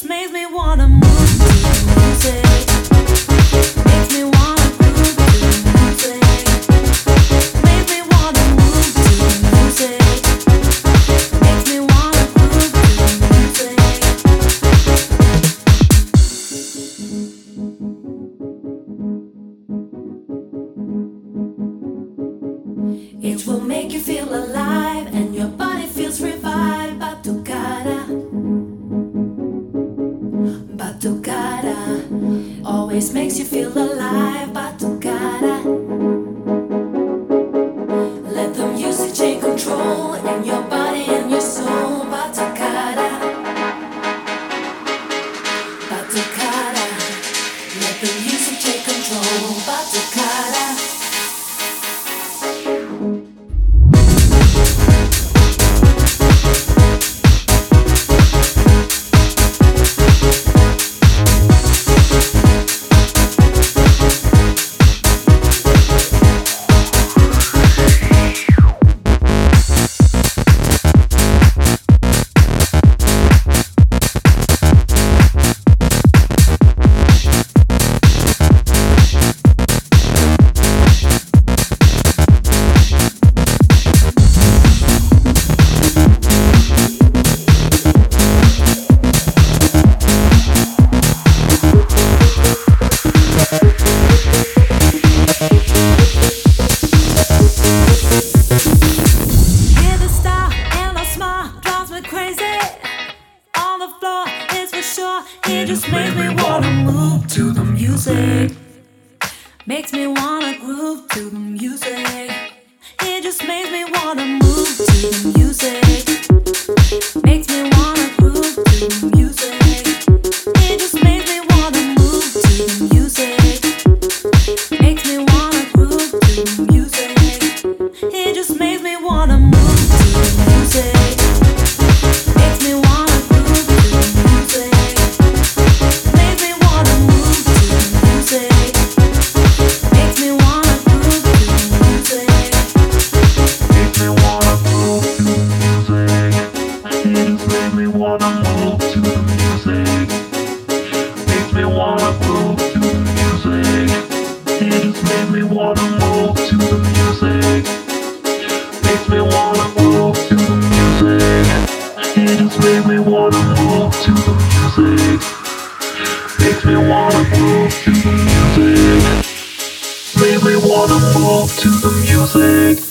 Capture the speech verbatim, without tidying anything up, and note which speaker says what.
Speaker 1: makes me wanna move to the music. Makes me wanna groove to the music. Makes me wanna move to the music. Makes me wanna groove to the music. It will make you feel alive and your body feels revived. Batucada, Batucada, always makes you feel alive. Batucada, let the music take control in your body and your soul. Batucada, Batucada, let the music take control. Batucada. It just makes me wanna move to the music. Makes me wanna groove to the music. It just makes me wanna move to the music. Makes me wanna groove to the music. It just makes me wanna move to the music. Makes me wanna groove to the music. It just makes me wanna move to the music. Makes me wanna groove to the music. Makes me wanna move to the music. Makes me wanna groove to the music.
Speaker 2: Makes me wanna move to the music. It just makes me wanna move to the music. Makes me wanna groove to the music. It just makes me wanna move to the music. Makes me wanna move to the music. It just makes me wanna move to the music. Makes me wanna move to the music. Makes me wanna move to the music.